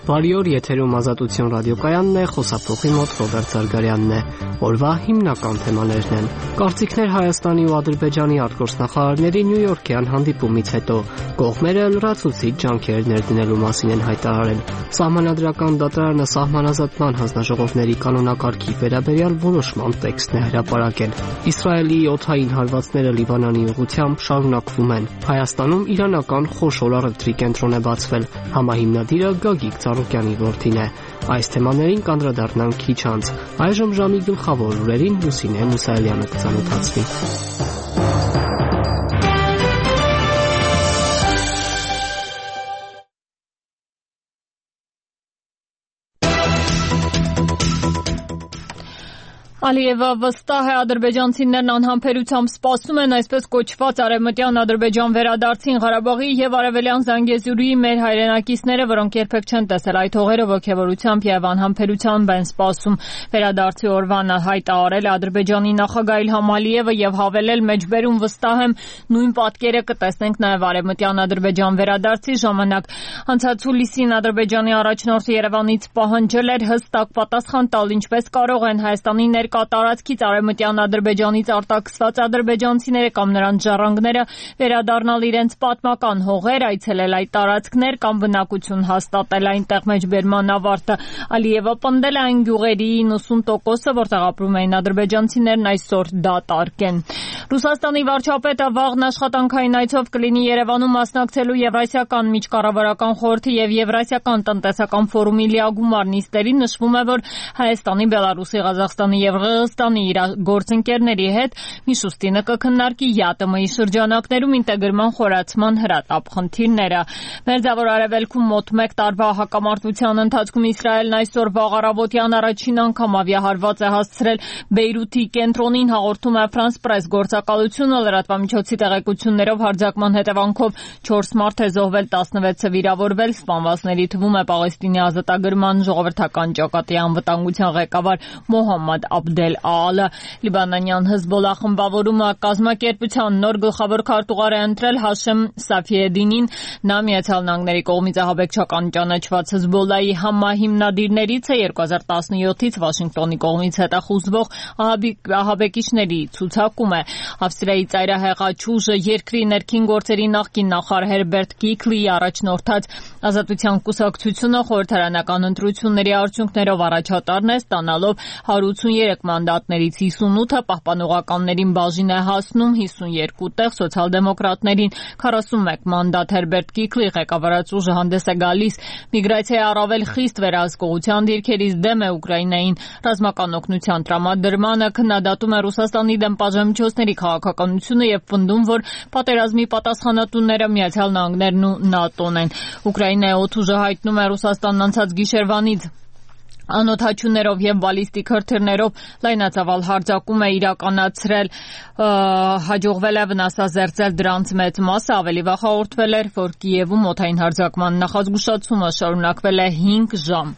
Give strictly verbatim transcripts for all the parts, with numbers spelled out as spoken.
Բարի օր, եթերում Ազատություն ռադիոկայանն է, խոսափողի մոտ Ռոբերտ Զարգարյանն է։ Օրվա հիմնական թեմաներն են. Կարծիքներ Հայաստանի ու Ադրբեջանի արտգործնախարարների Նյու Յորքյան հանդիպումից հետո, կողմերը լրացուցիչ ջանքեր ներդնելու մասին են հայտարարել։ Սահմանադրական դատարանը սահմանազատման հանձնաժողովների կանոնակարգի վերաբերյալ որոշման տեքստ է հրապարակել։ Իսրայելի օդային հարվածները Լիբանանի ուղղությամբ շարունակվում են։ Հայաստանում իրանական խոշոր առևտրի կենտրոն է բացվել։ Համահիմնադիրը Գագիկ Ծառուկյանի որդին է։ Այս թեմաներին կանդրադառնանք քիչ անց։ Այժմ ժամի գլխավոր լուրերին Լուսինե Մուսայելյանը կծանոթացվի։ Ալիևը վստահ է, ադրբեջանցիներն անհամբերությամբ սպասում են այսպես կոչված արևմտյան Ադրբեջան վերադարձին։ Ղարաբաղի եւ Արևելյան Զանգեզուրի մեր հայրենակիցները, որոնք երբեք չեն տեսել այդ հողերը, ոգևորությամբ եւ անհամբերությամբ են սպասում։ Վերադարձի օրվան հայտարարել է Ադրբեջանի նախագահ Իլհամ Ալիևը եւ հավելել՝ մեջբերում վստահ եմ, նույն պատկերը կտեսնենք նաեւ արևմտյան Ադրբեջան վերադարձի ժամանակ։ Անցած հուլիսին Ադրբեջանի առաջնորդը Երևանից պահանջել էր հստակ պատասխան տալ, ինչպես կարող են Հայաստանի տարածքից արևմտյան Ադրբեջանից արտաքսված ադրբեջանցիները կամ նրանց ժառանգները վերադառնալ իրենց պատմական հողեր, այցելել այդ տարածքներ կամ բնակություն հաստատել այնտեղ մեջբերման ավարտը։ Ալիևը պնդել է այն գյուղերի իննսուն տոկոսը, որտեղ ապրում էին ադրբեջանցիներն, այսօր դատարկ են։ Ռուսաստանի վարչապետը վաղն աշխատանքային այցով կլինի Երևանում մասնակցելու Եվրասիական միջկառավարական խորհրդի եւ Եվրասիական տնտեսական ֆորումի լիագումար նիստերին։ Նշվում է, որ Հայաստանի, Բելարուսի, Ղազախստանի եւ Ղրղստանի իր գործընկերների հետ Միշուստինը կքննարկի ԵԱՏՄ-ի շրջանակներում ինտեգրման խորացման հրատապ խնդիրները։ Մերձավոր Արևելքում մոտ մեկ տարվա հակամարտության ընթացքում Իսրայելն այսօր վաղ առավոտյան առաջին անգամ ավիահարված է հասցրել Բեյրութի կենտրոնին, հաղորդում է Ֆրանս Պրես գործակալությունը։ Լրատվամիջոցի տեղեկություններով հարձակման հետևանքով չորս մարդ է զոհվել, տասնվեցը վիրավորվել։ Սպանվածների թվում է Պաղեստինի ազատագրման ժողովրդական ճակատի անվտանգության ղեկավար Մոհամմադ Աբդել Ալը։ Լիբանանյան Հեզբոլլահ խմբավորումը կազմակերպության նոր գլխավոր քարտուղար է ընտրել Հաշեմ Սաֆիեդինին։ Նա Միացյալ Նահանգների կողմից ահաբեկչական ճանաչված Հեզբոլլահի համահիմնադիրներից է։ երկու հազար տասնյոթից Վաշինգտոնի կողմից հետախուզվող ահաբեկիչների ցուցակում է։ Ավստրիայի ծայրահեղաչուժը երկրի ներքին գործերի նախկին նախարար Հերբերտ Կիկլիի առաջնորդած Ազատության կուսակցությունը խորհրդարանական ընտրությունների արդյունքներով առաջատարն է, ստանալով հարյուր ութսուներեք մանդատներից հիսունութը, պահպանողականներին բաժին է հասնում հիսունյոթ տեղ, սոցիալ-դեմոկրատներին քառասունմեկ մանդատ։ Հերբերտ Կիկլի ղեկավարած ուժը հանդես է գալիս միգրացիայի առավել խիստ վերահսկողության դիրքերից դեմ է Ուկրաինային ռազմական օգնության տրամադրմանը, քննադատում է Ռուսաստանի դեմ պատժամիջոցների քաղաքականությունը եւ պնդում, որ պատերազմի պատասխանատուները Միացյալ Նահանգներն ու ՆԱՏՕ-ն են։ Ուկրաինայի օդուժը հայտնում է Ռուսաստանն անցած գիշերվանից անօդաչուներով եւ բալիստիկ հրթիռներով լայնածավալ հարձակում է իրականացրել, հաջողվել է վնասազերծել դրանց մեծ մասը։ Ավելի վաղ հաղորդվել էր, որ Կիևում օդային հարձակման նախազգուշացումը շարունակվել է հինգ ժամ։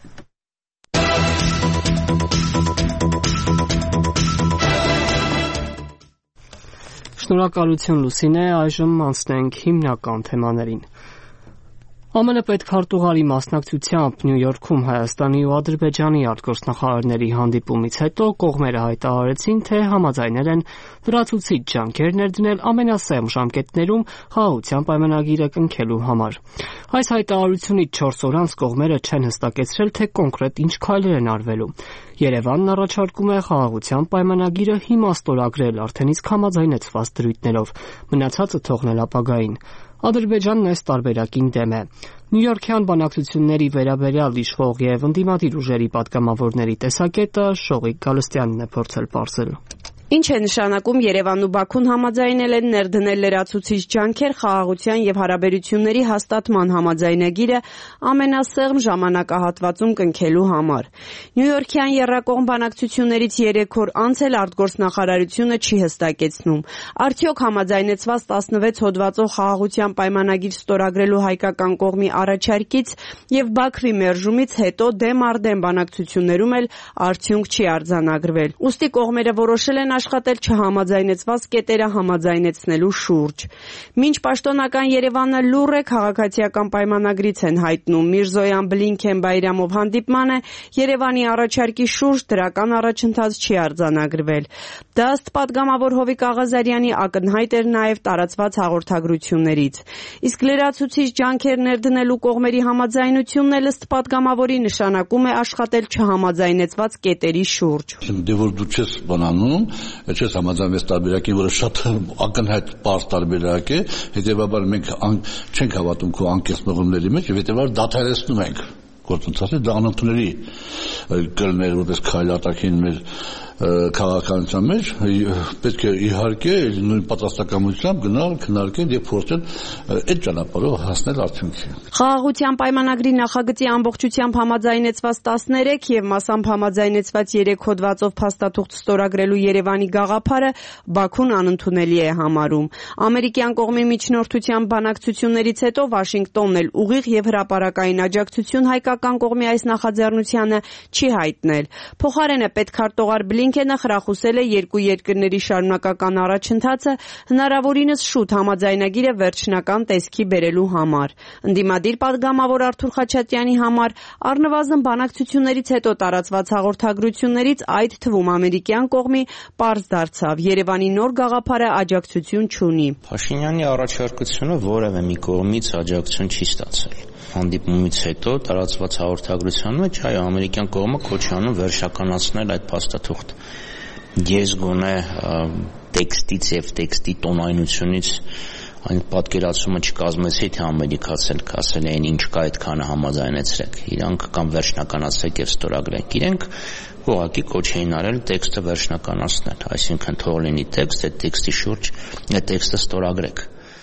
Շնորհակալություն Լուսինե, այժմ անցնենք հիմնական թեմաներին։ ԱՄՆ պետքարտուղարի մասնակցությամբ Նյու Յորքում Հայաստանի ու Ադրբեջանի արտգործնախարարների հանդիպումից հետո կողմերը հայտարարեցին, թե համաձայնել են լրացուցիչ ջանքեր ներդնել ամենասեղմ ժամկետներում խաղաղության պայմանագիրը կնքելու համար։ Այս հայտարարությունից չորս օր անց կողմերը չեն հստակեցրել, թե կոնկրետ ինչ քայլեր են արվելու։ Երևանն առաջարկում է խաղաղության պայմանագիրը հիմա ստորագրել արդեն իսկ համաձայնեցված դրույթներով, մնացածը թողնել ապագային։ Ադրբեջանն այս տարբերակին դեմ է։ Նյույորքյան բանակցությունների վերաբերյալ իշխող եւ ընդդիմադիր ուժերի պատգամավորների տեսակետը Շողիկ Գալստյանն է փորձել պարզել։ Ինչ է նշանակում Երևանն ու Բաքուն համաձայնել են ներդնել լրացուցիչ ջանքեր խաղաղության եւ հարաբերությունների հաստատման համաձայնագիրը ամենասեղմ ժամանակահատվածում կնքելու համար։ Նյույորքյան եռակողմ բանակցություններից երեք օր անց էլ արտգործնախարարությունը չի հստակեցնում, արդյոք համաձայնեցված տասնվեց հոդվածով խաղաղության պայմանագիր ստորագրելու հայկական կողմի առաջարկից եւ Բաքվի մերժումից հետո դեմ առ դեմ բանակցություններում էլ արդյունք չի արձանագրվել։ Ուստի կողմերը որոշել են աշխատել չհամաձայնեցված կետերը համաձայնեցնելու շուրջ։ Մինչ պաշտոնական Երևանը լուռ է, քաղաքացիական պայմանագրից են հայտնում Միրզոյան Բլինքեն Բայրամով հանդիպմանը Երևանի առաջարկի շուրջ դրական առաջընթաց չի արձանագրվել։ Դա ըստ պատգամավոր Հովիկ Աղազարյանի ակնհայտ էր նաև տարածված հաղորդագրություններից։ Իսկ լրացուցիչ ջանքեր ներդնելու կողմերի համաձայնությունն էլ ըստ պատգամավորի նշանակում է աշխատել չհամաձայնեցված կետերի շուրջ։ Դե որ դու չես բանանում, չես համաձայնվեց տարբերակի, որը շատ ակնհայտ պարզ տարբերակ է, հետևաբար մենք չենք հավատում քո անկեղծ մղումների մեջ եւ հետևաբար դադարեցնում ենք գործընթացը, դա անընդունելի կլներ որպես քայլ արտաքին մեր քաղաքականության մեջ, պետք է իհարկե նույն պատրաստակամությամբ գնալ, քննարկել եւ փորձել այդ ճանապարհով հասնել արդյունքի։ Խաղաղության պայմանագրի նախագծի ամբողջությամբ համաձայնեցված տասներեք եւ մասամբ համաձայնեցված երեք հոդվածով փաստաթուղթ ստորագրելու Երևանի գաղափարը Բաքուն անընդունելի է համարում։ Ամերիկյան կողմի միջնորդության բանակցություններից հետո Վաշինգտոնն էլ ուղիղ եւ հրապարակային աջակցություն հայկական կողմի այս նախաձեռնությանը չի հայտնել։ Փոխարենը պետքարտուղար Բլինքենը խրախուսել է երկու երկրների շարունակական առաջընթացը հնարավորինս շուտ համաձայնագիրը վերջնական տեսքի բերելու համար։ Ընդդիմադիր պատգամավոր Արթուր Խաչատյանի համար առնվազն բանակցություններից հետո տարածված հաղորդագրություններից այդ թվում ամերիկյան կողմի պարզ դարձավ Երևանի նոր գաղափարը աջակցություն չունի։ Փաշինյանի առաջարկությունը որևէ մի կողմից աջակցություն չի ստացել։ Հանդիպումից հետո տարածված հաղորդագրության մեջ այո ամերիկյան կողմը կոչ անում վերջականացնել այդ փաստաթուղթը։ Ես գոնե տեքստից եւ տեքստի տոնայնությունից այն պատկերացումը չկազմեցի, թե ամերիկացել կասել էին ինչ կա այդքանը համաձայնեցրեք։ Իրանք կամ վերջնականացրեք եւ ստորագրեք։ Իրենք ուղղակի կոչ էին արել տեքստը վերջնականացնել, այսինքն թող լինի տեքստ, այդ տեքստի շուրջ այդ տեքստը ստորագրեք։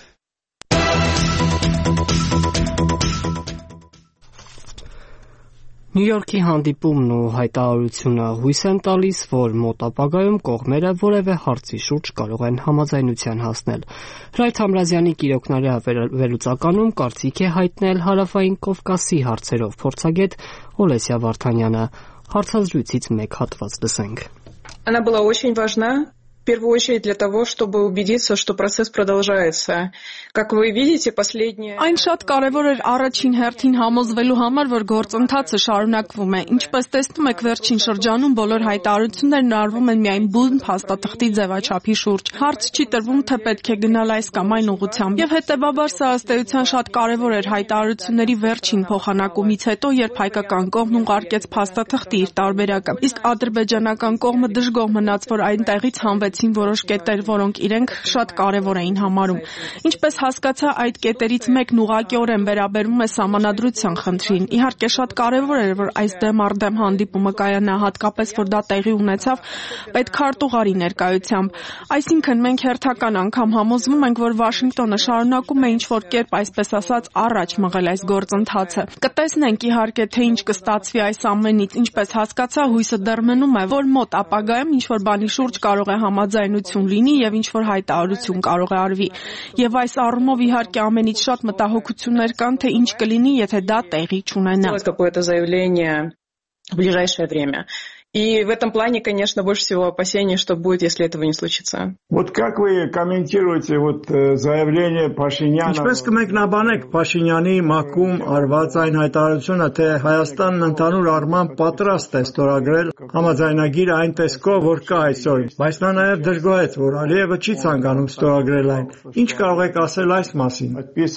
Նյու Յորքի հանդիպումն ու հայտարարությունը հույս են տալիս, որ մոտ ապագայում կողմերը որևէ հարցի շուրջ կարող են համաձայնության հասնել։ Հրայր Համրազյանի կիրոկնարյա վերլուծականում կարծիք է հայտնել Հարավային Կովկասի հարցերով փորձագետ Օլեսիա Վարդանյանը։ Հարցազրույցից մեկ հատված լսենք։ Она была очень важна. В первую очередь для того, чтобы убедиться, что процесс продолжается. Как вы видите, последние... Այն շատ կարևոր էր առաջին հերթին համոզվելու համար, որ գործընթացը շարունակվում է։ Ինչպես տեսնում եք, վերջին շրջանում բոլոր հայտարարություններն արվում են միայն բուն փաստաթղթի ձևաչափի շուրջ։ Հարց չի տրվում, թե պետք է գնալ այս կամ այն ուղղությամբ։ Եվ հետևաբար սա ըստ էության շատ կարևոր էր հայտարարությունների վերջին փոխանակումից հետո, երբ հայկական կողմն ուղարկեց փաստաթղթի իր տարբերակը։ Իսկ ադրբեջանական կողմը դժգոհ մնաց, որ այնտեղից հանվեցին որոշ կետեր, որոնք իրենք շատ կարևոր էին համարում։ Ինչպես հասկացա, այդ կետերից մեկն ուղղակիորեն վերաբերում է սահմանադրության խնդրին։ Իհարկե շատ կարևոր էր, որ այս դեմ առ դեմ հանդիպումը կայանա, հատկապես որ դա տեղի ունեցավ պետքարտուղարի ներկայությամբ։ Այսինքն մենք հերթական անգամ համոզվում ենք, որ Վաշինգտոնը շարունակում է ինչ-որ կերպ, այսպես ասած, առաջ մղել այս գործընթացը։ Կտեսնենք իհարկե, թե ինչ կստացվի այս ամենից, ինչպես հասկացա, հույսը դեռ մնում է, որ մոտ ապագայում ինչ-որ բանի շուրջ կարող է համաձայնություն լինի եւ ինչ-որ հայտարարություն կարող է արվի։ Եվ այս առումով իհարկե ամենից շատ մտահոգություններ կան, թե ինչ կլինի, եթե դա տեղի չունենա։ Какое-то заявление в ближайшее время. И в этом плане, конечно, больше всего опасений, что будет, если этого не случится. Вот как вы комментируете вот заявление Փաշինյանը։ Ինչպես կմեկնաբանեք Փաշինյանի մակում արված այն հայտարարությունը, թե Հայաստանն ընդհանուր առմամբ պատրաստ է ստորագրել համաձայնագիրը այն տեսքով, որ կա այսօր, բայց նա նաև դժգոհեց, որ Ալիևը չի ցանկանում ստորագրել այն։ Ինչ կարող եք ասել այս մասին։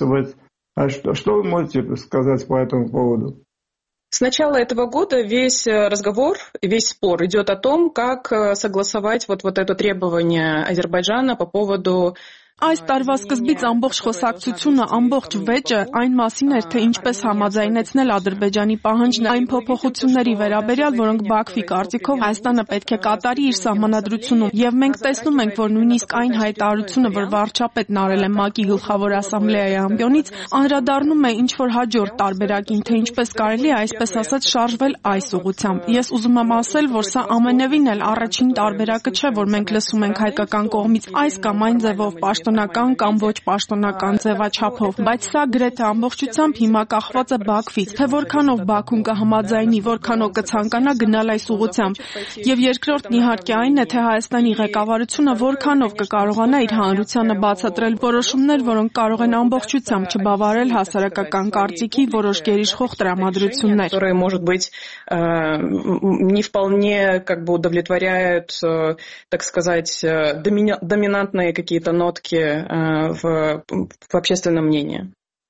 Что вы можете сказать по этому поводу? С начала этого года весь разговор, весь спор идет о том, как согласовать вот, вот это требование Азербайджана по поводу... Այս տարվա սկզբից ամբողջ խոսակցությունը, ամբողջ վեճը այն մասին էր, թե ինչպես համաձայնեցնել Ադրբեջանի պահանջն այն փոփոխությունների վերաբերյալ, որոնք Բաքվի կարծիքով Հայաստանը պետք է կատարի իր սահմանադրությունում։ Եվ մենք տեսնում ենք, որ նույնիսկ այն հայտարարությունը, որ վարչապետն արել է ՄԱԿ-ի գլխավոր ասամբլեայի ամբիոնից, անդրադառնում է ինչ-որ հաջորդ տարբերակին, թե ինչպես կարելի է այսպես ասած շարժվել այս ուղղությամբ։ Ես ուզում եմ ասել, որ սա ամենևին էլ առաջին տարբերակը չէ, որ մենք լսում ենք հայկական կողմից այս կամ այն ձևով պաշտոնական կամ ոչ պաշտոնական ձևաչափով, բայց սա գրեթե ամբողջությամբ հիմա կախված է Բաքվից, թե որքանով Բաքուն կհամաձայնի, որքանով կցանկանա գնալ այս ուղղությամբ։ Եվ երկրորդն իհարկե այն է, թե Հայաստանի ղեկավարությունը որքանով կկարողանա իր հանրությանը բացատրել որոշումներ, որոնք կարող են ամբողջությամբ չբավարարել հասարակական կարծիքի որոշ գերիշխող տրամադրություններ, которые, может быть, не вполне как бы удовлетворяют, так сказать, доминантные какие-то нотки в, в общественном мнении.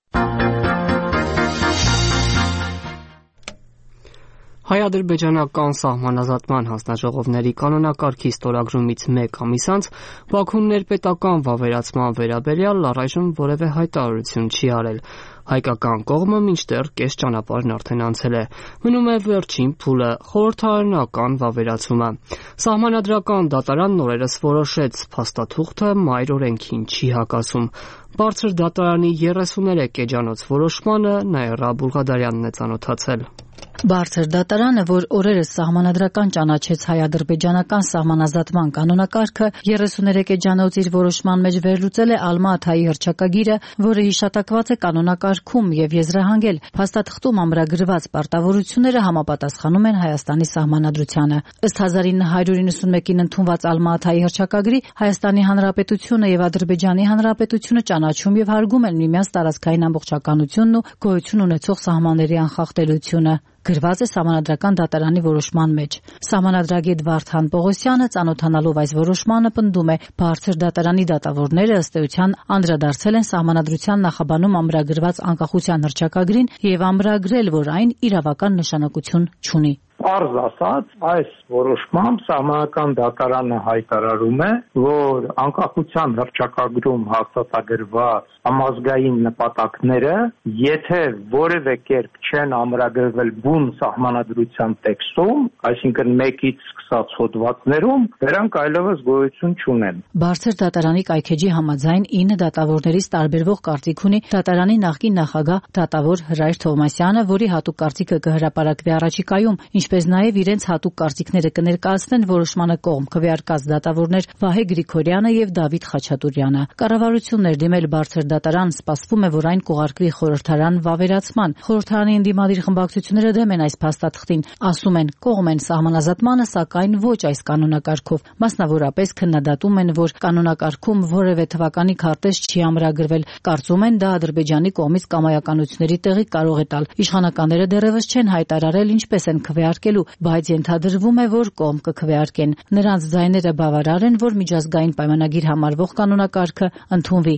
Հայ-ադրբեջանական սահմանազատման հանձնաժողովների կանոնակարգի ստորագրումից մեկ ամիս անց Բաքուն ներպետական վավերացման վերաբերյալ առայժմ որևէ հայտարարություն չի արել։ Հայկական կողմը մինչդեռ կես ճանապարհն արդեն անցել է։ Մնում է վերջին փուլը՝ խորհրդարանական վավերացումը։ Սահմանադրական դատարանն օրերս որոշեց փաստաթուղթը մայր օրենքին չի հակասում։ Բարձր դատարանի երեսուներեք էջանոց որոշմանը Նաիրա Բուլղադարյանն է ծանոթացել։ Բարձր դատարանը, որ օրերս սահմանադրական ճանաչեց հայ-ադրբեջանական սահմանազատման կանոնակարգը, երեսուներեք էջանոց իր որոշման մեջ վերլուծել է Ալմա-Աթայի հռչակագիրը, որը հիշատակված է կանոնակարգում եւ եզրահանգել փաստաթղթում ամրագրված պարտավորությունները համապատասխանում են Հայաստանի սահմանադրությանը։ Ըստ հազար ինը հարյուր իննսունմեկին ընդունված Ալմա-Աթայի հռչակագրի Հայաստանի Հանրապետությունը եւ Ադրբեջանի Հանրապետությունը ճանաչում եւ հարգում են միմյանց տարածքային ամբողջականությունն ու գոյություն ունեցող սահմանների անխախտելիությունը։ Գրված է Սահմանադրական դատարանի որոշման մեջ։ Սահմանադրագետ Վարդան Պողոսյանը ծանոթանալով այս որոշմանը պնդում է, բարձր դատարանի դատավորները ըստ էության անդրադարձել են Սահմանադրության նախաբանում ամրագրված անկախության հռչակագրին եւ ամրագրել, որ այն իրավական նշանակություն չունի։ Պարզ ասած, այս որոշմամբ Սահմանադրական դատարանը հայտարարում է, որ անկախության հռչակագրում հաստատագրված համազգային նպատակները, եթե որևէ կերպ չեն ամրագրվել բուն սահմանադրության տեքստում, այսինքն մեկից սկսած հոդվածներում, դրանք այլևս գոյություն չունեն։ Բարձր դատարանի կայքեջի համաձայն ինը դատավորներից տարբերվող կարծիք ունի դատարանի նախկին նախագահ դատավոր Հրայր Թովմասյանը, որի հատուկ կարծիքը կհրապարակվի առաջիկայում, ինչպես նաև իրենց հատուկ կարծիքները կներկայացնեն որոշմանը կողմ քվեարկած դատավորներ Վահե Գրիգորյանը եւ Դավիթ Խաչատուրյանը։ Կառավարություններ դիմել բարձր դատարան, սպասվում է, որ այն կուղարկվի խորհրդարան վավերացման։ Խորհրդարանի ընդդիմադիր խմբակցությունները դեմ են այս փաստաթղթին, ասում են կողմ են սահմանազատմանը, սակայն ոչ այս կանոնակարգով։ Մասնավորապես քննադատում են, որ կանոնակարգում որևէ թվականի քարտեզ չի ամրագրվել։ Կարծում են, դա Ադրբեջանի կողմից կամայականությունների տեղի կարող է տալ։ Իշխանականները դեռևս չեն հայտարարել ինչպես են քվեարկելու, բայց ենթադրվում է, որ կողմ կքվեարկեն։ Նրանց ձայները բավարար են, որ միջազգային պայմանագիր համարվող կանոնակարգը ընդունվի։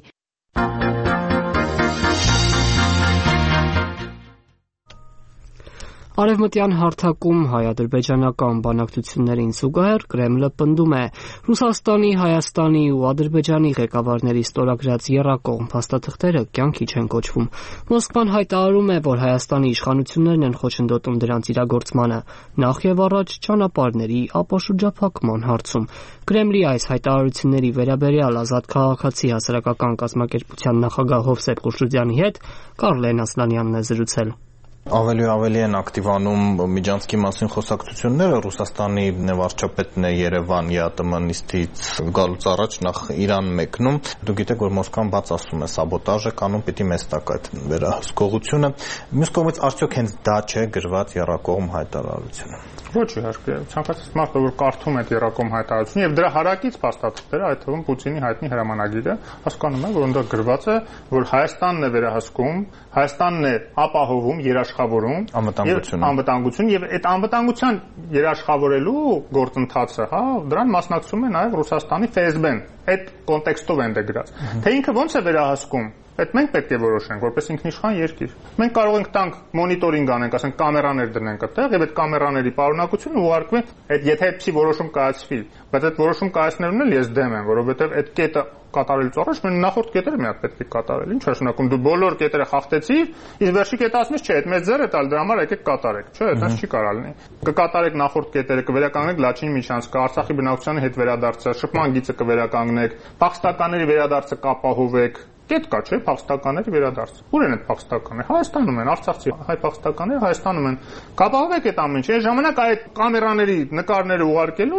Արևմտյան հարթակում հայ-ադրբեջանական բանակցություններին զուգահեռ Կրեմլը պնդում է Ռուսաստանի, Հայաստանի ու Ադրբեջանի ղեկավարների ստորագրած եռակողմ փաստաթղթերը կյանքի չեն կոչվում։ Մոսկվան հայտարարում է, որ Հայաստանի իշխանություններն են խոչընդոտում դրանց իրագործմանը, նախ եւ առաջ ճանապարհների ապաշրջափակման հարցում։ Կրեմլի այս հայտարարությունների վերաբերյալ Ազատ քաղաքացի հասարակական կազմակերպության նախագահ Հովսեփ Խուշուձյանի հետ Կարլեն Ասլանյանն է զրուցել։ Ավելի ու ավելի են ակտիվանում Միջանցքի մասին խոսակցությունները։ Ռուսաստանի վարչապետն է Երևան ԵԱՏՄ նիստից գալուց առաջ նախ Իրան մեկնում։ Դուք գիտեք, որ Մոսկվան բաց ասում է սաբոտաժ է կանում, պիտի մեզ տակ այդ վերահսկողությունը։ Մյուս կողմից արդյոք հենց դա չէ գրված եռակողմ հայտարարությունը։ Ոչ իհարկե, ցանկացած մարդը որ կարդում է եռակողմ հայտարարությունը եւ դրա հարակից փաստաթղթերը, այդ թվում Պուտինի հայտնի հրամանագիրը, հասկանում է, որ այնտեղ գրված է, որ Հայաստանն է վերահսկում, Հայաստանն է ապահովում, երաշխավորում անվտանգություն անվտանգություն եւ այդ անվտանգության երաշխավորելու գործընթացը, հա, դրան մասնակցում է նաեւ Ռուսաստանի Ֆ Էս Բ-ն։ Այդ կոնտեքստով են դա գրած։ Թե ինքը ոնց է վերահսկում, այդ մենք պետք է որոշենք, որպես ինքնիշխան երկիր։ Մենք կարող ենք տանք մոնիտորինգ անենք, ասենք կամերաներ դնենք այդտեղ եւ այդ կամերաների պարունակությունը ուղարկվի, այդ եթե այդպիսի որոշում կայացվի, բայց այդ որոշում կայացնելուն էլ ես դեմ եմ, որովհետեւ այդ կետը կատարելուց առաջ մենք նախորդ կետերը մի հատ պետք է կատարել։ Ինչ ասում, դու բոլոր կետերը խախտեցիր, իսկ վերջի կետը ասում ես, չէ, այդ մեծ ձեռ է տալ, դրա համար եկեք կատարեք, չէ, դա չի կարող լինի։ Կկատարեք նախորդ կետերը, կվերականգնեք Լաչին Միչանսկը, Արցախի բնակչության հետ վերադարձը, շփման գիծը կվերականգնեք, փախստականների վերադարձը կապահովեք։ Կետ կա, չէ, փախստականների վերադարձ։ Ուր են այդ փախստականները։ Հայաստանում են, արցախցի հայ փախստականները Հայաստանում են։ Կապահովեք այդ ամեն ինչը։ Այս ժամանակ այդ կամերաների նկարները ուղարկելուն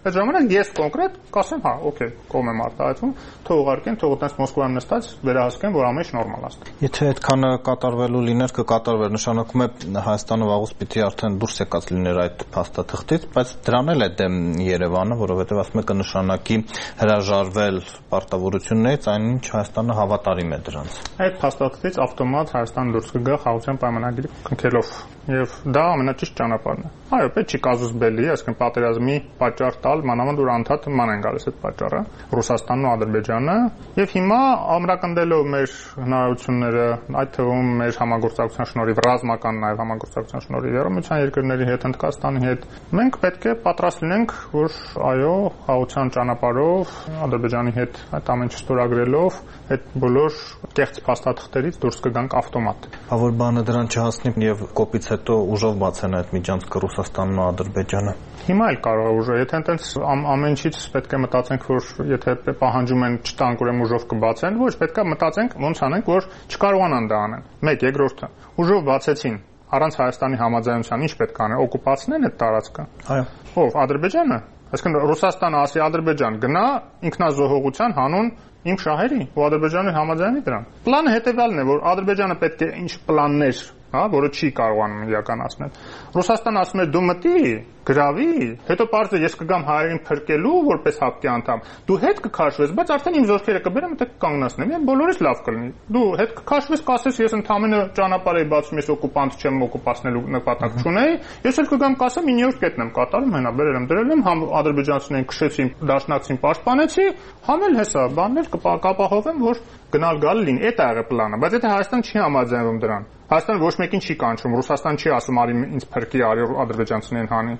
Այդ ժամանակ ես կոնկրետ կասեմ, հա, օքեյ, կողմ եմ արտահայտվում, թող ուղարկեն, թող այդպես Մոսկվայում նստած վերահսկեն, որ ամեն ինչ նորմալ է։ Եթե այդքանը կատարվելու լիներ, կկատարվեր, նշանակում է Հայաստանը վաղուց պիտի արդեն դուրս եկած լիներ այդ փաստաթղթից, բայց դրան էլ է դեմ Երևանը, որովհետև ասում է կնշանակի հրաժարվել պարտավորություններից, այնինչ Հայաստանը հավատարիմ է դրանց։ Այդ փաստաթղթից ավտոմատ Հայաստանը դուրս կգա խաղաղության պայմանագիրը կնքելով, եւ դա ամենաճիշտ ճանապարհն է։ Այո, պետք չի կազուս բելի, այսինքն պատերազմի պատճառ տալ, մանավանդ որ անդադար ման են գալիս այդ պատճառը, Ռուսաստանն ու Ադրբեջանը, եւ հիմա ամրակնդելով մեր հնարավորությունները, այդ թվում մեր համագործակցության շնորհիվ, ռազմական նաեւ համագործակցության շնորհիվ Եվրամիության երկրների հետ, Հնդկաստանի հետ, մենք պետք է պատրաստ լինենք, որ այո, խաղաղության ճանապարհով Ադրբեջանի հետ այդ ամեն ինչ ստորագրելով, այդ բոլոր կեղծ փաստաթղթերից դուրս կգանք ավտոմատ։ Բա որ բանը դրան չհասնի եւ կոպից հետո ուժով բացեն այդ միջանցքը Ռուսաստանն ու Ադրբեջանը։ Հիմա էլ կարող է ուժը, եթե այնտենց ամեն ինչից պետք է մտածենք, որ եթե պահանջում են չտանք, ուրեմն ուժով կբացեն, ոչ, պետք է մտածենք ոնց անենք, որ չկարողանան դա անեն։ Մեկ, երկրորդը, ուժով բացեցին, առանց Հայաստանի համաձայնության ինչ պետք է անեն, օկուպացնեն այդ տարածքը։ Այո։ Ով, Ադրբեջանը։ Այսինքն Ռուսաստանը ասի Ադրբեջան գնա ինքնազոհողության հանուն իմ շահերի ու Ադրբեջանը համաձայնի դրան։ Պլանը հետևյալն է, որ Ադրբեջանը պետք է ինչ պլաններ, հա, որը չի կարողանում իրականացնել։ Ռուսաստանը ասում է դու մտի, գրավի, հետո պարզը ես կգամ հայերին փրկելու որպես հապկի անդամ։ Դու հետ կքաշվես, բայց արդեն իմ զորքերը կբերեմ, մտեք կանգնացնեմ։ Եվ բոլորից լավ կլինի։ Դու հետ կքաշվես, կասես ես ընդամենը ճանապարհ էի բացում, ես օկուպանտ չեմ, օկուպացնելու նպատակ չունեի։ Ես էլ կգամ կասեմ ինը կետն եմ կատարում, հենա բերել եմ դրել եմ, համ ադրբեջանցիներին քշեցին, դաշնակցին պաշտպանեցի, համ էլ հեսա բաններ կապահովեմ, որ գնալ գալ լինի։ Էդ է եղել պլանը, բայց եթե Հայաստանը չի համաձայնվում դրան, Հայաստանը ոչ մեկին չի կանչում, Ռուսաստան չի ասում արի ինձ փրկի, արի ադրբեջանցիներին հանի։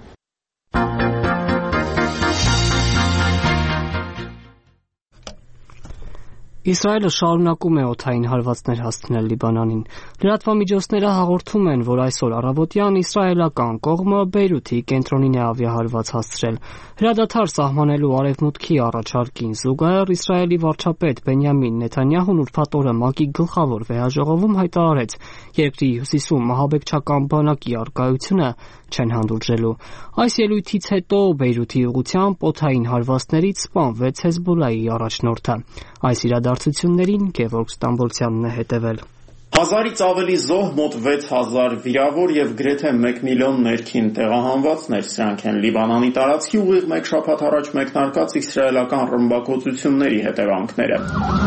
Իսրայելը շարունակում է օդային հարվածներ հասցնել Լիբանանին։ Լրատվամիջոցները հաղորդում են, որ այսօր առավոտյան իսրայելական կողմը Բեյրութի կենտրոնին է ավիահարված հասցրել։ Հրադադար սահմանելու արևմուտքի առաջարկին զուգահեռ Իսրայելի վարչապետ Բենյամին Նեթանյահուն ուրբաթ օրը ՄԱԿ-ի գլխավոր վեհաժողովում հայտարարեց, երկրի հյուսիսում մահաբեկչական բանակի առկայությունը չեն հանդուրժելու։ Այս ելույթից հետո Բեյրութի ուղղությամբ օդային հարվածներից սպանվեց Հեզբոլլայի առաջնորդը։ Այս իրադարձություններին Գևորգ Ստամբոլցյանն է հետևել։ Հազարից ավելի զոհ, մոտ վեց հազար վիրավոր եւ գրեթե մեկ միլիոն ներքին տեղահանվածներ, սրանք են Լիբանանի տարածքի ուղիղ մեկ շաբաթ առաջ մեկնարկած իսրայելական ռմբակոծությունների հետևանքները։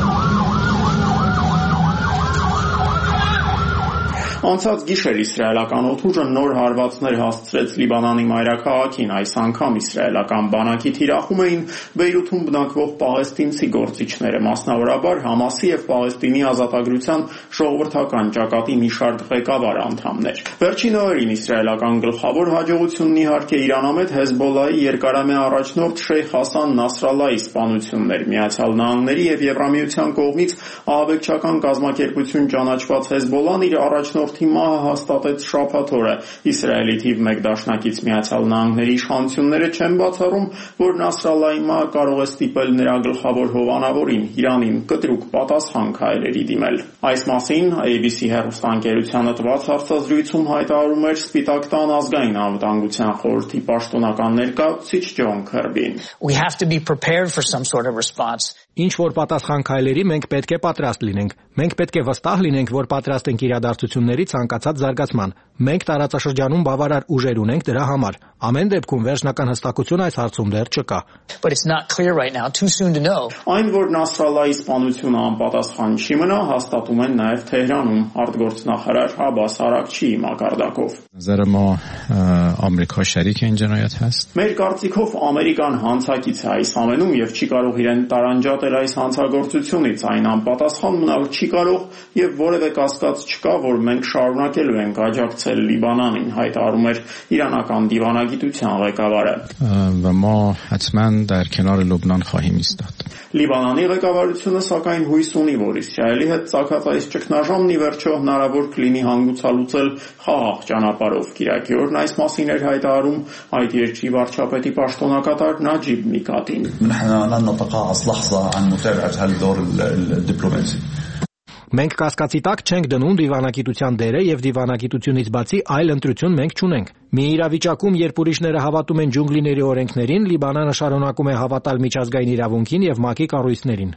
Անցած գիշեր իսրայելական օդուժը նոր հարվածներ հասցրեց Լիբանանի մայրաքաղաքին, այս անգամ իսրայելական բանակի թիրախում էին Բեյրութում բնակվող պաղեստինցի գործիչները, մասնավորաբար Համասի եւ Պաղեստինի ազատագրության ժողովրդական ճակատի մի շարք ղեկավար անդամներ։ Վերջին օրերին իսրայելական գլխավոր հաջողությունն իհարկե Իրանամետ Հեզբոլլայի երկարամյա առաջնորդ Շեյխ Հասան Նասրալլայի սպանություններ, Միացյալ Նահանգների եւ Եվրամիության կողմից ահաբեկչական կազմակերպություն ճանաչված Հեզբոլլան իր առաջնորդ Մահը հաստատեց շաբաթ օրը։ Իսրայելի թիվ մեկ դաշնակից Միացյալ Նահանգների իշխանությունները չեն բացառում, որ Նասրալլայի մահը կարող է ստիպել նրա գլխավոր հովանավորին Իրանին կտրուկ պատասխան քայլերի դիմել։ Այս մասին A B C հեռուստաընկերությանը տված հարցազրույցում հայտարարում էր Սպիտակ տան ազգային անվտանգության խորհրդի պաշտոնական ներկայացուցիչ Ջոն Քըրբին։ We have to be prepared for some sort of response. Ինչ որ պատասխան քայլերի մենք պետք է պատրաստ լինենք։ Մենք պետք է վստահ լինենք, որ պատրաստ ենք իրադարձությունների ցանկացած զարգացման։ Մենք տարածաշրջանում բավարար ուժեր ունենք դրա համար։ Ամեն դեպքում վերջնական հստակություն այս հարցում դեռ չկա։ But it's not clear right now, too soon to know. Այն որ Նասրալլայի սպանությունը անպատասխան չի մնա, հաստատում են նաև Թեհրանում արտգործնախարար Աբաս Արաքչիի մակարդակով։ نظر ما آمریکا شریک این جنایت هست. Մեր կարծիքով Ամերիկան հանցակից է այս ամենում եւ չի կարող իրեն տարանջատել այս հանցագործությունից, այն անպատասխան մնալ չի կարող եւ որևէ կասկած չկա, որ մենք շարունակելու ենք աջակցել Լիբանանին, հայտարարում էր իրանական դիվանագիտության ղեկավարը։ و ما حتما در کنار لبنان خواهیم ایستاد. Լիբանանի ղեկավարությունը սակայն հույս ունի, որ Իսրայելի հետ ցակած այս ճգնաժամն ի վերջո հնարավոր կլինի հանգուցալուծել խաղաղ ճանապարհով։ Կիրակի օրն այս մասին էր հայտարարում այդ երկրի վարչապետի պաշտոնակատար Նաջիբ Միկատին։ Մենք կասկածի տակ չենք դնում դիվանագիտության դերը եւ դիվանագիտությունից բացի այլ ընտրություն մենք չունենք։ Մի իրավիճակում, երբ ուրիշները հավատում են ջունգլիների օրենքներին, Լիբանանը շարունակում է հավատալ միջազգային իրավունքին եւ ՄԱԿ-ի կառույցներին։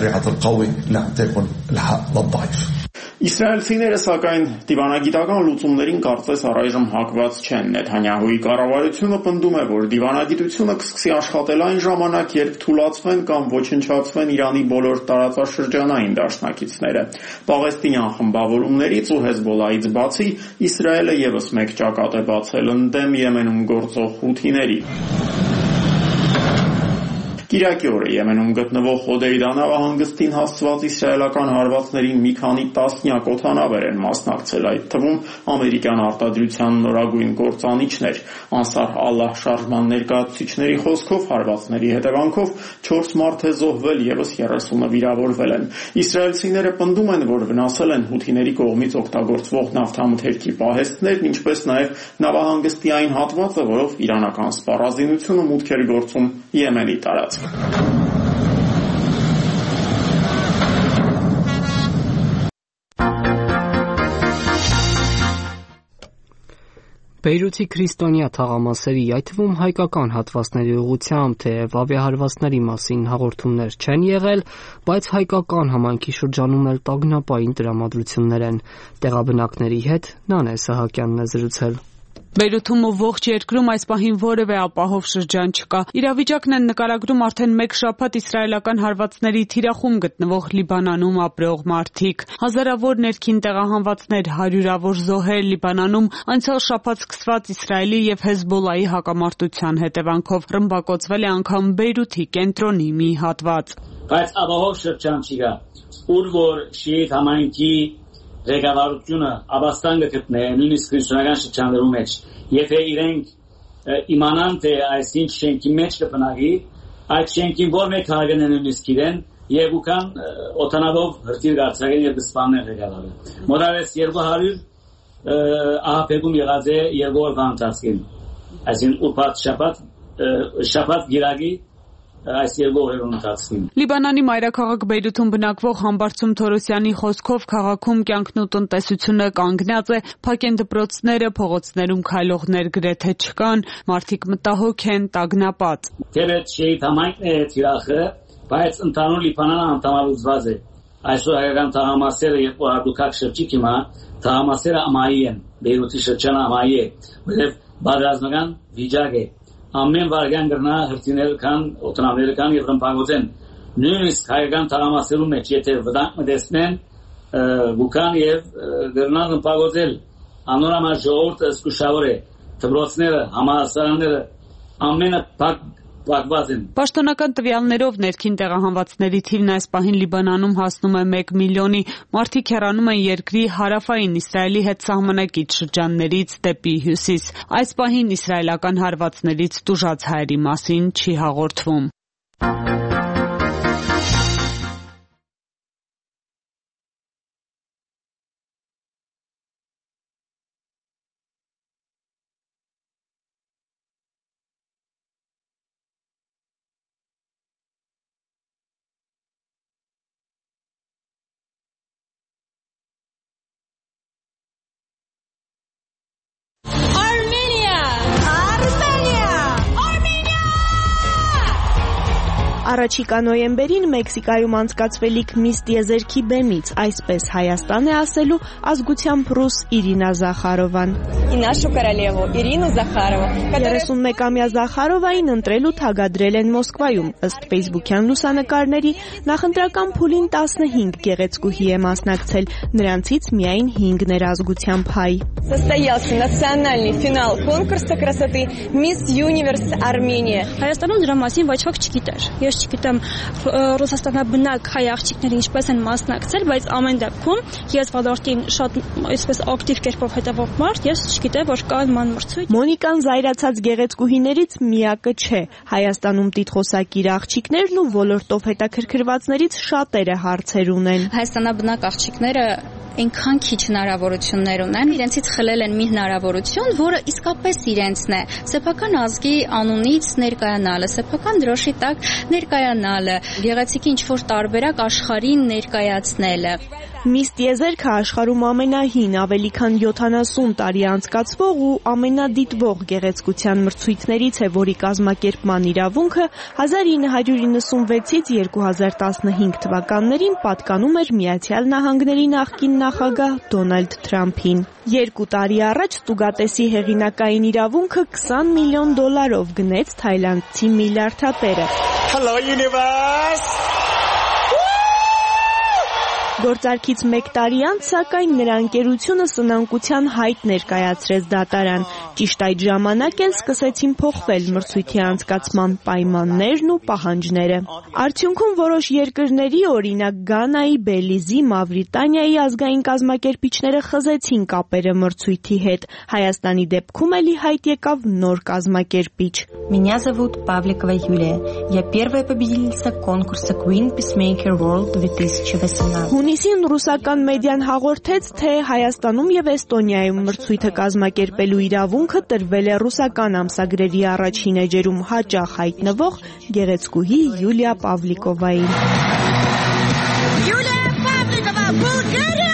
Իսրայելցիները, սակայն, դիվանագիտական լուծումներին կարծես առայժմ հակված չեն։ Նեթանյահուի կառավարությունը պնդում է, որ դիվանագիտությունը կսկսի աշխատել այն ժամանակ, երբ թուլացվեն կամ ոչնչացվեն Իրանի բոլոր տարածաշրջանային դաշնակիցները։ Պաղեստինյան խմբավորումներից ու Հեզբոլլահից բացի Իսրայելը եւս մեկ ճակատ է բացել ընդդեմ Եմենում գործող հութիների։ Կիրակի օրը Եմենում գտնվող Հոդեյդա նավահանգստին հասցված իսրայելական հարվածներին մի քանի տասնյակ օդանավեր են մասնակցել, այդ թվում ամերիկյան արտադրության նորագույն կործանիչներ։ Անսար Ալլահ շարժման ներկայացուցիչների խոսքով հարվածների հետևանքով չորս մարդ է զոհվել, ևս երեսունը վիրավորվել են։ Իսրայելցիները պնդում են, որ վնասել են հութիների կողմից օգտագործվող նավթամթերքի պահեստներն, ինչպես նաև նավահանգստի այն հատվածը, որով իրանական սպառազինությունը մուտք էր գործում Եմենի տարածք։ Բեյրութի քրիստոնյա թաղամասերի, այդ թվում հայկական հատվածների ուղղությամբ, թեև ավիահարվածների մասին հաղորդումներ չեն եղել, բայց հայկական համայնքի շրջանում էլ տագնապային տրամադրություններ են։ Տեղաբնակների հետ Նանե Սահակյանն է զրուցել։ Բեյրութում ու ողջ երկրում այս պահին որևէ ապահով շրջան չկա։ Իրավիճակն են նկարագրում արդեն մեկ շաբաթ իսրայելական հարվածների թիրախում գտնվող Լիբանանում ապրող մարդիկ։ Հազարավոր ներքին տեղահանվածներ, հարյուրավոր զոհեր Լիբանանում անցյալ շաբաթ սկսված Իսրայելի եւ Հեզբոլլահի հակամարտության հետևանքով ռմբակոծվել է անգամ Բեյրութի կենտրոնի մի հատված։ Բայց ապահով շրջան չկա, ուր որ շիիտ համայնքի ղեկավարությունը ապաստան կգտնե նույնիսկ քրիստոնեական շրջաններում մեջ, եթե իրենք իմանան թե այսինչ շենքի մեջ կբնակի, այդ շենքին որ մեկ քաղաքն է նույնիսկ իրեն եւ ուքան օտանավով հրթիռ գարցակեն եւ սպանեն ղեկավարը։ Մոտավորապես երկու հարյուր ահապեկում եղած է երկու օրվա ընթացքում։ Այսինքն ուրբաթ շաբաթ շաբաթ գիրակի այս երկու օրերուն ընթացքում։ Լիբանանի մայրաքաղաք Բեյրութում բնակվող Համբարձում Թորոսյանի խոսքով քաղաքում կյանքն ու տնտեսությունը կանգնած է, փակ են դպրոցները, փողոցներում քայլողներ գրեթե չկան, մարդիկ մտահոգ են, տագնապած։ Թեպետ շեիտ համայնքն է թիրախը, բայց ընդհանուր Լիբանանը անտամալուծված է։ Այսօր հայկական թաղամասերը երկու հատուկակ շրջիկ հիմա թաղամասերը ամայի են, Բեյրութի շրջանը ամայի է, որովհետև բادرազմական վիճակ է։ Ամեն վարյան գրնա հրթիռներ կան, օտանավներ կան եւ ռմբակոծեն։ Նույնիսկ հայկական թաղամասերում մեջ եթե վտանգ մտցնեն, գուքան եւ գրնան ռմբակոծել։ Անորամա ժողովուրդը զգուշավոր է, դպրոցները, համալսարանները ամենը փակ պակված են։ Պաշտոնական տվյալներով ներքին տեղահանվածների թիվն այս պահին Լիբանանում հասնում է մեկ միլիոնի, մարդիկ հեռանում են երկրի հարավային Իսրայելի հետ սահմանակից շրջաններից դեպի հյուսիս։ Այս պահին իսրայելական հարվածներից տուժած հայերի մասին չի հաղորդվում։ Առաջիկա նոյեմբերին Մեքսիկայում անցկացվելիք Միս Տիեզերքի բեմից, այսպես Հայաստան է ասելու ազգությամբ ռուս Իրինա Զախարովան։ երեսունմեկամյա Զախարովային ընտրել ու թագադրել են Մոսկվայում, ըստ ֆեյսբուքյան լուսանկարների, նախընտրական փուլին տասնհինգ գեղեցկուհի է մասնակցել, նրանցից միայն հինգն էր ազգությամբ հայ։ Состоялся национальный финал конкурса красоты Miss Universe Armenia. Հայաստանում դրա մասին ոչ ոք չգիտեր։ Ես չգիտեմ Ռուսաստանաբնակ հայ աղջիկները ինչպես են մասնակցել, բայց ամեն դեպքում ես ոլորտին շատ այսպես ակտիվ կերպով հետևող մարդ, ես չգիտեմ, որ կա նման մրցույթ։ Մոնիկան զայրացած գեղեցկուհիներից միակը չէ։ Հայաստանում տիտղոսակիր աղջիկներն ու ոլորտով հետաքրքրվածներից շատերը հարցեր ունեն։ Հայաստանաբնակ աղջիկները այնքան քիչ հնարավորություններ ունեն, իրենցից խլել են մի հնարավորություն, որը իսկապես իրենցն է։ Սեփական ազգի անունից ներկայանալը, սեփական դրոշի տակ ներկայանալը, գեղեցիկի ինչ-որ տարբերակ աշխարհին ներկայացնելը։ Միս տիեզերքը աշխարհում ամենահին, ավելի քան յոթանասուն տարի անցկացվող ու ամենադիտվող գեղեցկության մրցույթներից է, որի կազմակերպման իրավունքը հազար ինը հարյուր իննսունվեցից երկու հազար տասնհինգ թվականներին պատկանում էր Միացյալ Նահանգների նախկին նախագահ Դոնալդ Թրամփին։ Երկու տարի առաջ Տուգատեսի հեղինակային իրավունքը քսան միլիոն դոլարով գնեց թայլանդցի միլիարդատերը։ Hello universe. Գործարքից մեկ տարի անց, սակայն նրա ընկերությունը սնանկության հայտ ներկայացրեց դատարան։ Ճիշտ այդ ժամանակ էլ սկսեցին փոխվել մրցույթի անցկացման պայմաններն ու պահանջները։ Արդյունքում որոշ երկրների, օրինակ Գանայի, Բելիզի, Մավրիտանիայի ազգային կազմակերպիչները խզեցին կապերը մրցույթի հետ։ Հայաստանի դեպքում էլ ի հայտ եկավ նոր կազմակերպիչ։ Меня зовут Павликова Юлия. Я первая победительница конкурса Queen Peacemaker World две тысячи восемнадцать. Հունիսին ռուսական մեդիան հաղորդեց, թե Հայաստանում եւ Էստոնիայում մրցույթը կազմակերպելու իրավունքը տրվել է ռուսական ամսագրերի առաջին էջերում հաճախ հայտնվող գեղեցկուհի Յուլիա Պավլիկովային։ Յուլիա Պավլիկովա, Բուլղարիա!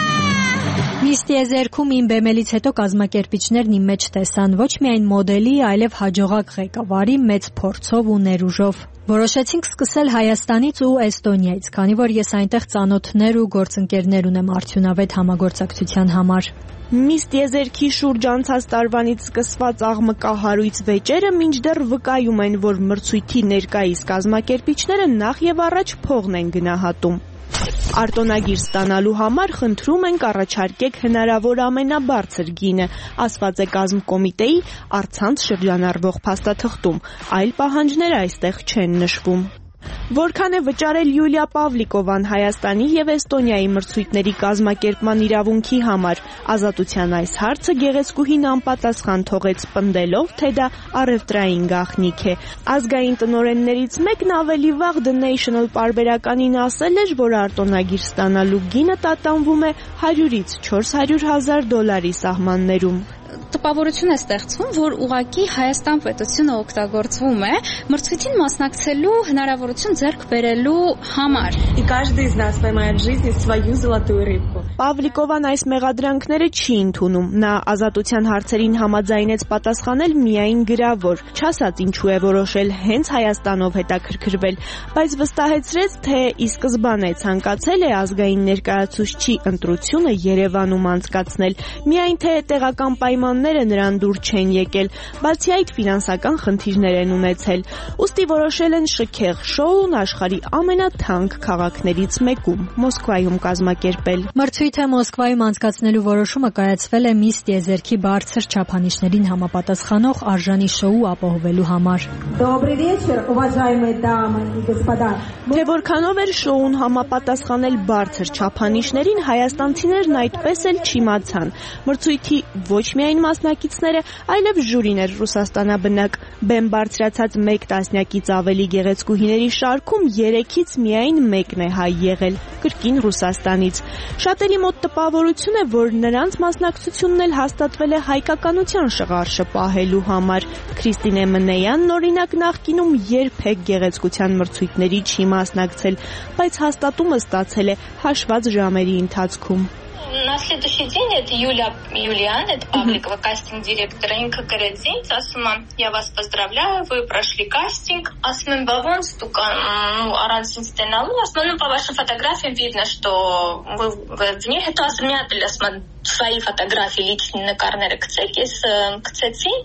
Միս տիեզերքում իմ բեմելից հետո կազմակերպիչներն իմ մեջ տեսան ոչ միայն մոդելի, այլև հաջողակ ղեկավարի մեծ փորձով ու ներուժով։ Որոշեցինք սկսել Հայաստանից ու Էստոնիայից, քանի որ ես այնտեղ ծանոթներ ու գործընկերներ ունեմ արդյունավետ համագործակցության համար։ Միս տիեզերքի շուրջ անցած տարվանից սկսված աղմկահարույց վեճերը մինչդեռ վկայում են, որ մրցույթի ներկայիս կազմակերպիչները նախ եւ առաջ փողն են գնահատում։ Արտոնագիր ստանալու համար խնդրում ենք առաջարկեք հնարավոր ամենաբարձր գինը, ասված է կազմկոմիտեի առցանց շրջանառվող փաստաթղթում, այլ պահանջներ այստեղ չեն նշվում։ Որքան է վճարել Յուլիա Պավլիկովան Հայաստանի եւ Էստոնիայի մրցույթների կազմակերպման իրավունքի համար, ազատության այս հարցը գեղեցկուհին անպատասխան թողեց, պնդելով, թե դա առևտրային գաղտնիք է։ Ազգային տնօրեններից մեկն ավելի վաղ The National պարբերականին ասել էր, որ արտոնագիր ստանալու գինը տատանվում է հարյուրից չորս հարյուր հազար դոլարի սահմաններում։ Տպավորություն է ստեղծվում, որ ուղղակի Հայաստան պետությունը օգտագործվում է մրցույթին մասնակցելու հնարավորություն ձեռք բերելու համար։ И каждый из нас поймает в жизни свою золотую рыбку. Պավլիկովան այս մեղադրանքները չի ընդունում։ Նա ազատության հարցերին համաձայնեց պատասխանել միայն գրավոր, չասած ինչու է որոշել հենց Հայաստանով հետաքրքրվել, բայց վստահեցրեց, թե ի սկզբանե ցանկացել է ազգային ներկայացուցչի ընտրությունը Երևանում անցկացնել, միայն թե տեղական պայմանները նրան դուր չեն եկել, բացի այդ ֆինանսական խնդիրներ են ունեցել։ Ուստի որոշել են շքեղ շոուն աշխարհի ամենաթանկ քաղաքներից մեկում՝ Մոսկվայում կազմակերպել։ Մրցույթը Մոսկվայում անցկացնելու որոշումը կայացվել է Միս տիեզերքի բարձր չափանիշներին համապատասխանող արժանի շոու ապահովելու համար։ Добрый вечер, уважаемые дамы и господа. Թե որքանով էր շոուն համապատասխանել բարձր չափանիշներին, հայաստանցիներն այդպես էլ չիմացան։ Մրցույթի ոչ միայն մասնակիցները, այլև ժյուրին էր ռուսաստանաբնակ։ Բեմ բարձրացած մեկ տասնյակից ավելի գեղեցկուհիների շարքում երեքից միայն մեկն է հայ եղել, կրկին Ռուսաստանից։ Շատերի մոտ տպավորություն է, որ նրանց մասնակցությունն էլ հաստատվել է հայկականության շղարշը պահելու համար։ Քրիստինե Մնեյանն օրինակ նախկինում երբեք գեղեցկության մրցույթների չի մասնակցել, բայց հաստատումը ստացել է հաշված ժամերի ընթացքում։ На следующий день это Юля Юлиан, это Павликова, кастинг-директор, ինքը գրեց ինձ, ասում եմ, я вас поздравляю, вы прошли кастинг, ասում եմ, բա ոնց դուք առանց ինձ ստենալու, ասում եմ, по вашим фотографиям видно, что вы в них, հետո ասում եմ, դել ասում եմ, свои фотографии личные նկարները գցեք, ես գցեցի,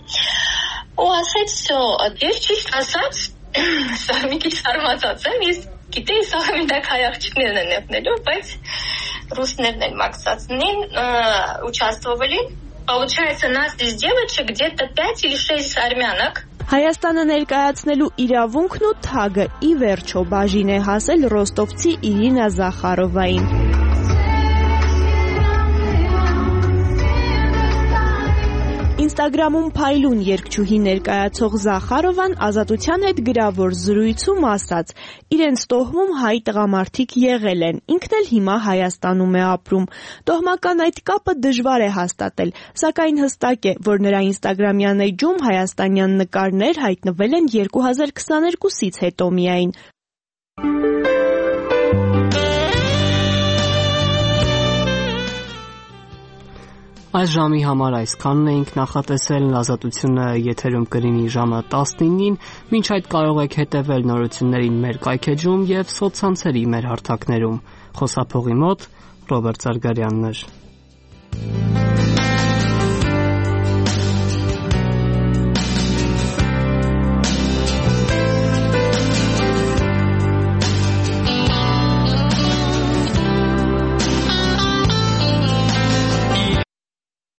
ու ասեց, всё, ես ճիշտ ասած, սա մի քիչ հարմացած եմ, ես գիտեի, սա մենակ հայ աղջիկներն են եղնելու, բայց русներն են մաքսացնին, участвовали. Получается, нас здесь девочек где-то пять или шесть армянок. Հայաստանը ներկայացնելու իրավունքն ու թագը ի վերջո բաժին է հասել ռոստովցի Իրինա Զախարովային։ Ինստագրամում փայլուն երգչուհի ներկայացող Զախարովան ազատության հետ գրավոր զրույցում ասաց. իրենց տոհմում հայ տղամարդիկ եղել են, ինքն էլ հիմա Հայաստանում է ապրում։ Տոհմական այդ կապը դժվար է հաստատել, սակայն հստակ է, որ նրա ինստագրամյան էջում հայաստանյան նկարներ հայտնվել են երկու հազար քսաներկուսից հետո միայն։ Այս ժամի համար այսքանն էինք նախատեսել, ազատությունը եթերում կլինի ժամը տասնինին, մինչ այդ կարող եք հետևել նորություններին մեր կայքեջում և սոցցանցերի մեր հարթակներում։ Խոսափողի մոտ Ռոբերտ Զարգարյանն էր։